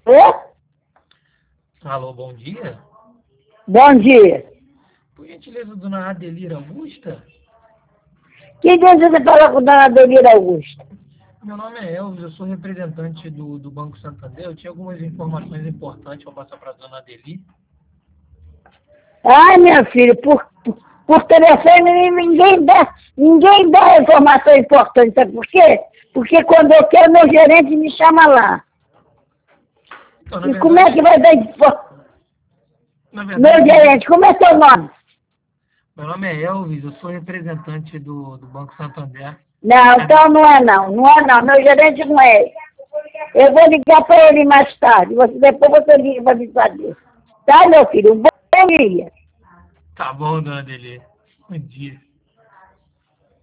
Ô? Alô, bom dia. Bom dia. Por gentileza, dona Adelira Augusta? Que dia você falou com a dona Adelira Augusta? Meu nome é Elvis, eu sou representante do Banco Santander. Eu tinha algumas informações importantes para passar para a dona Adeli. Ai, minha filha, por telefone ninguém dá informação importante, sabe por quê? Porque quando eu quero, meu gerente me chama lá. Então, E como é que vai dar informação? na Meu verdade, gerente, como é teu nome? meu nome é Elvis, eu sou representante do Banco Santander. Não, então não é não, meu gerente não é. Eu vou ligar para ele mais tarde, depois você liga para me saber. Tá, meu filho? Bom dia. Tá bom, dona Adeli. Bom dia.